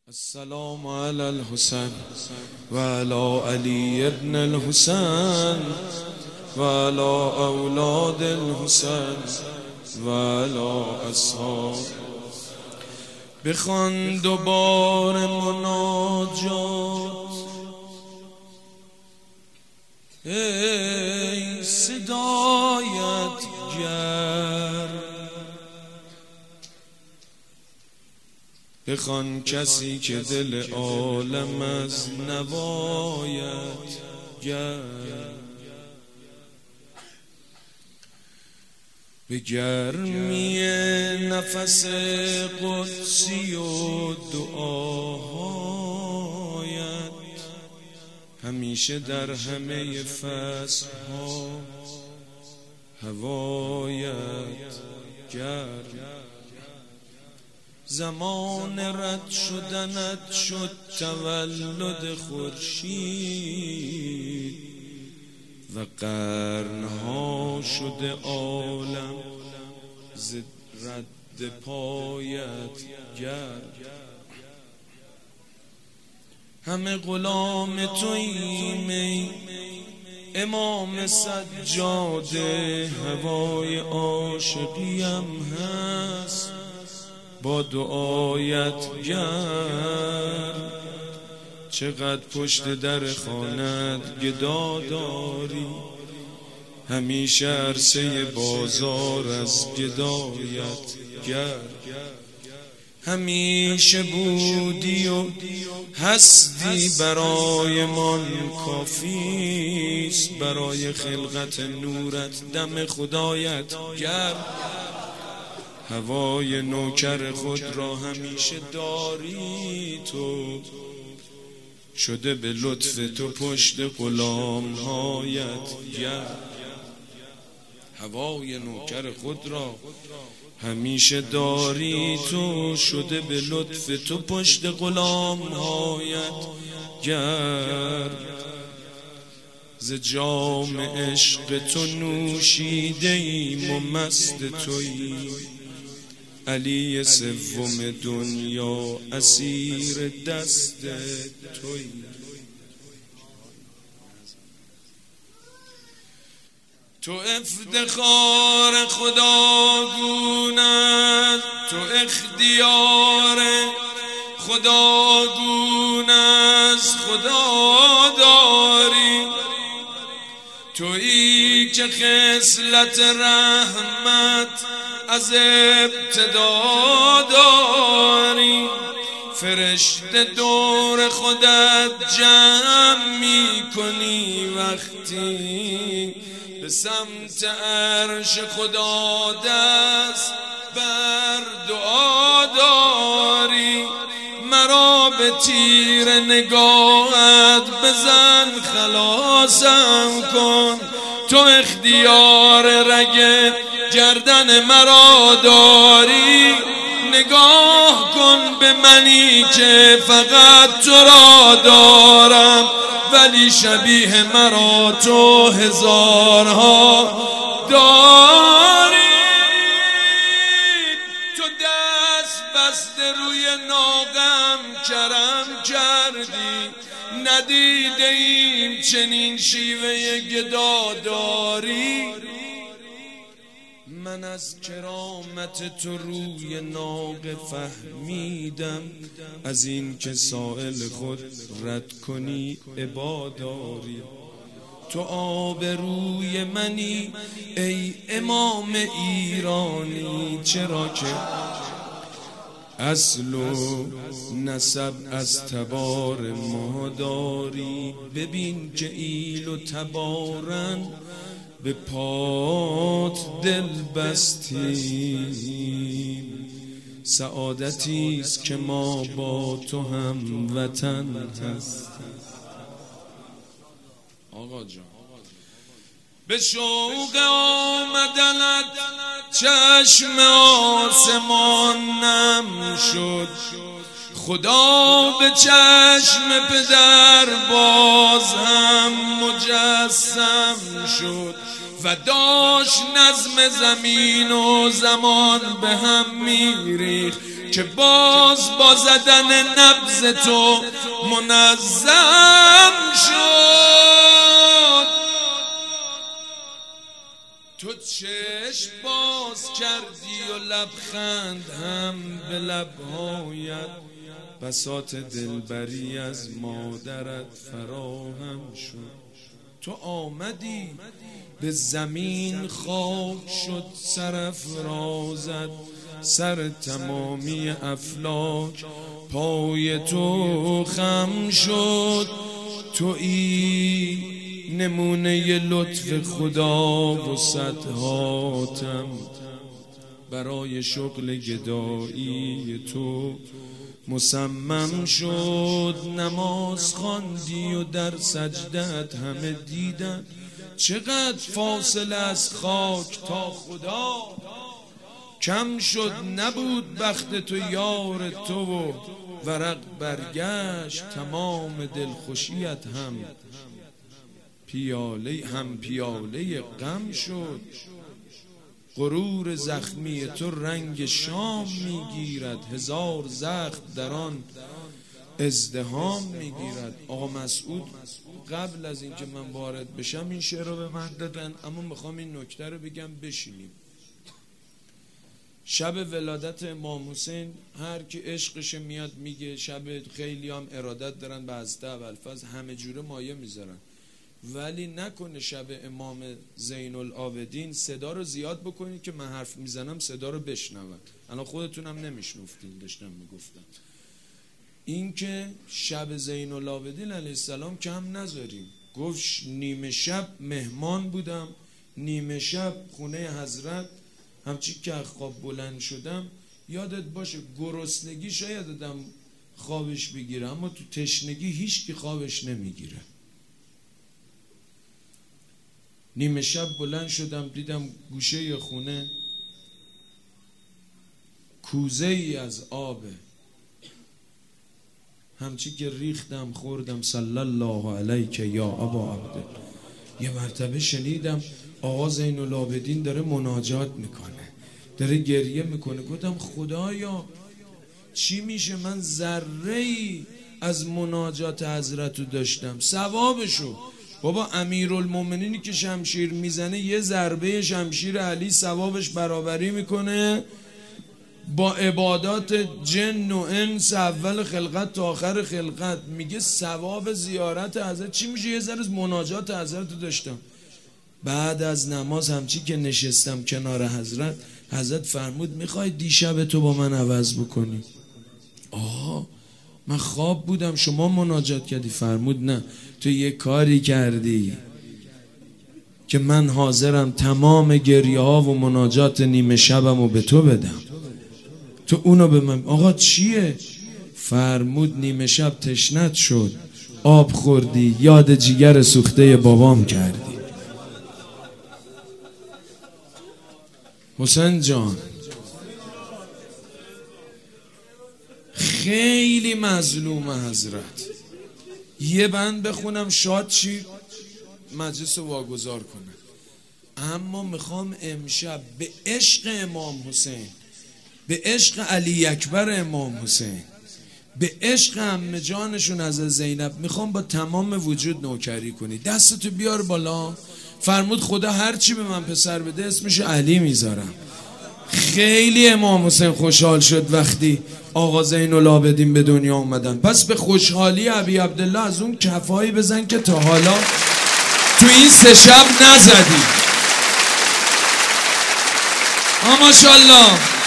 السلام على الحسين وعلى علي بن الحسين وعلى أولاد الحسين وعلى أصحاب. بخوان دوباره مناجات ای صدایت گر، بخوان کسی که دل عالم از نوایت گرم. به گرمی نفس قدسی و دعاهایت همیشه در همه فصلها هوایت گرم. زمان رد شدنت شد تولد خورشید و قرنها شده عالم ز رد پایت گرم. همه غلام توییم ای امام سجاده، هوای عاشقیم هست با دعایت گرم. چقدر پشت در خانت گدا داری، همیشه عرصه بازار از گدایت گرم. همیشه بودی و هستی برای من کافیست، برای خلقت نورت دم خدایت گرم. هوای نوکر خود را همیشه داری تو، شده به لطف تو پشت غلام‌هایت گرم. هوای نوکر خود را همیشه داری تو، شده به لطف تو پشت غلام‌هایت گرم. ز جام عشق تو نوشیده ایم و مست توییم، علی سوم دنیا اسیر دست تویی. تو افتخار خداگون است، تو اختیار خداگون است، خدا داری تویی که خصلت رحمت از ابتدا داری. فرشته دور خودت جمع می کنی وقتی به سمت عرش خدا دست بر دعا داری. مرا به تیر نگاهت بزن خلاصم کن، تو اختیار رگ گردن مرا داری. نگاه کن به منی که فقط تو را دارم، ولی شبیه مرا تو هزارها داری. تو دست بسته روی ناقم کرم کردی، ندیده ایم چنین شیوه گداداری. من از کرامت تو روی ناقه فهمیدم، از این که سائل خود رد کنی عباداری. تو آبروی منی ای امام ایرانی، چرا که اصل و نسب از تبار ما داری. ببین که ایل و تبارن به پات دل بستیم، سعادتی است که ما با تو هم وطن هستیم. آقا جان به شوق آمدنت چشم آسمان نم شد، خدا به چشم پدر باز هم مجسم شد و داشت نظم زمین و زمان به هم میریخت. که باز با زدن نبض تو منظم شد. تو چشم باز کردی و لبخند هم به لبهایت، بساط دلبری از مادرت فراهم شد. تو آمدی به زمین خاک شد سرافرازت، سر تمامی افلاک پای تو خم شد. تویی نمونه لطف خدا و صدها تم برای شغل گدایی تو مصمم شد. نماز خواندی و در سجدت همه دیدن، چقدر فاصله از خاک تا خدا کم شد. نبود بخت تو یار تو و ورق برگشت، تمام دلخوشیت هم پیاله غم شد. غرور زخمی تو رنگ شام میگیرد، هزار زخم در آن ازدحام میگیرد. آقا مسعود قبل از اینکه من وارد بشم این شعر رو به من دادن، اما میخوام این نکته رو بگم بشینیم. شب ولادت امام حسین هر کی عشقش میاد میگه، شب خیلی هم ارادت دارن به حضرت ابوالفضل، همه جوره مایه میذارن، ولی نکنه شب امام زین العابدین صدا رو زیاد بکنید که من حرف میزنم صدا رو بشنون. الان خودتونم نمیشنفتین داشتم میگفتم. این که شب زین العابدین علیه السلام کم نذاریم. گفت نیمه شب مهمان بودم، نیمه شب خونه حضرت، همچی که خواب بلند شدم یادت باشه گرسنگی شاید آدم خوابش بگیره، اما تو تشنگی هیچ کی خوابش نمیگیره. نیمه شب بلند شدم دیدم گوشه خونه کوزه ای از آبه، همچی که ریختم خوردم صلی الله علیک یا ابا عبده. یه مرتبه شنیدم آقا زین العابدین داره مناجات میکنه، داره گریه میکنه. گفتم خدایا چی میشه من ذره‌ای از مناجات حضرتو داشتم، ثوابشو. بابا امیرالمومنینی که شمشیر میزنه یه ضربه شمشیر علی ثوابش برابری میکنه با عبادات جن و انس اول خلقت تا آخر خلقت. میگه ثواب زیارت حضرت چی میشه؟ یه ذره از مناجات حضرتو داشتم. بعد از نماز همچی که نشستم کنار حضرت فرمود میخوای دیشب تو با من عوض بکنی؟ من خواب بودم شما مناجات کردی. فرمود نه، تو یه کاری کردی که من حاضرم تمام گریه ها و مناجات نیمه شبم رو به تو بدم، تو اونو به من. آقا چیه؟ فرمود نیمه شب تشنت شد، آب خوردی، یاد جیگر سوخته بابام کردی. حسین جان خیلی مظلوم حضرت. یه بند بخونم شاد چی مجلس رو واگذار کنه، اما میخوام امشب به عشق امام حسین، به عشق علی اکبر امام حسین، به عشق عمه جانشون از زینب میخوام با تمام وجود نوکری کنی. دستتو بیار بالا. فرمود خدا هرچی به من پسر بده اسمش علی میذارم. خیلی امام حسین خوشحال شد وقتی آقا زین العابدین به دنیا اومدن. پس به خوشحالی ابی عبدالله از اون کفایی بزن که تا حالا تو این 3 شب نزدی. ماشاءالله.